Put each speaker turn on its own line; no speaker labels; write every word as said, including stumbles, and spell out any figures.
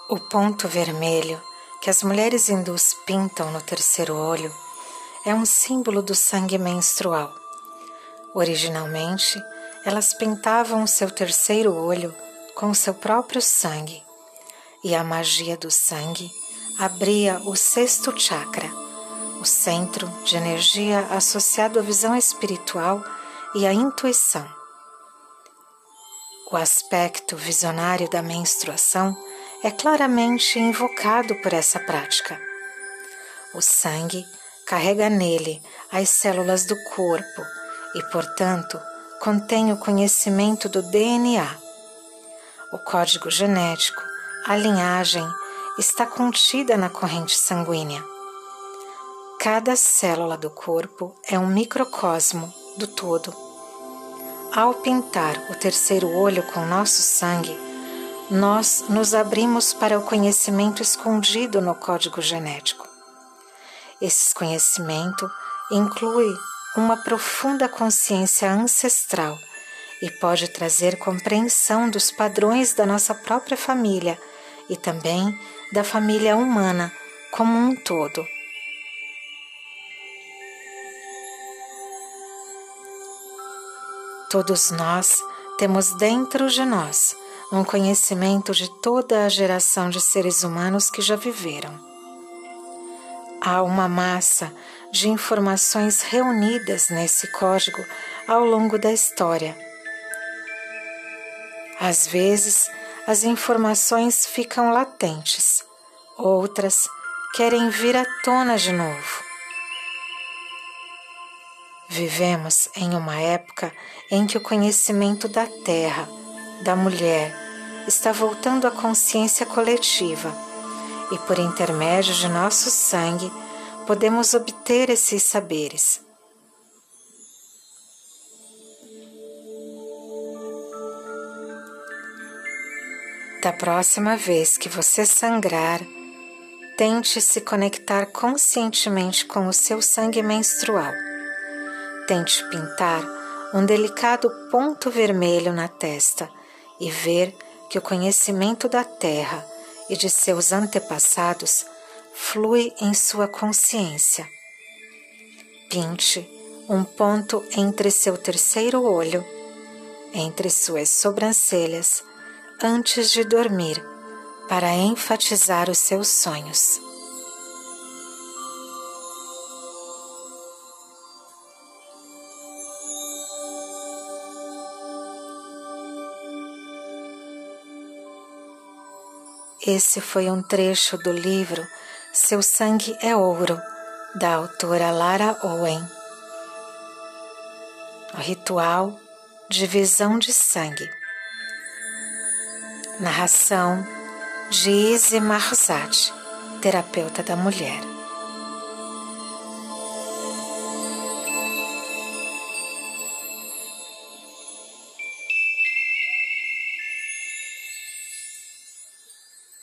O ponto vermelho que as mulheres hindus pintam no terceiro olho é um símbolo do sangue menstrual. Originalmente, elas pintavam o seu terceiro olho com o seu próprio sangue, e a magia do sangue abria o sexto chakra, o centro de energia associado à visão espiritual e à intuição. O aspecto visionário da menstruação é claramente invocado por essa prática. O sangue carrega nele as células do corpo e, portanto, contém o conhecimento do D N A. O código genético, a linhagem, está contida na corrente sanguínea. Cada célula do corpo é um microcosmo do todo. Ao pintar o terceiro olho com nosso sangue, nós nos abrimos para o conhecimento escondido no código genético. Esse conhecimento inclui uma profunda consciência ancestral e pode trazer compreensão dos padrões da nossa própria família e também da família humana como um todo. Todos nós temos dentro de nós um conhecimento de toda a geração de seres humanos que já viveram. Há uma massa de informações reunidas nesse código ao longo da história. Às vezes, as informações ficam latentes, outras querem vir à tona de novo. Vivemos em uma época em que o conhecimento da terra, da mulher, está voltando à consciência coletiva e, por intermédio de nosso sangue, podemos obter esses saberes. Da próxima vez que você sangrar, tente se conectar conscientemente com o seu sangue menstrual. Tente pintar um delicado ponto vermelho na testa e ver que o conhecimento da terra e de seus antepassados flui em sua consciência. Pinte um ponto entre seu terceiro olho, entre suas sobrancelhas, antes de dormir, para enfatizar os seus sonhos. Esse foi um trecho do livro Seu Sangue é Ouro, da autora Lara Owen. O ritual de visão de sangue. Narração de Izzy Marzad, terapeuta da mulher.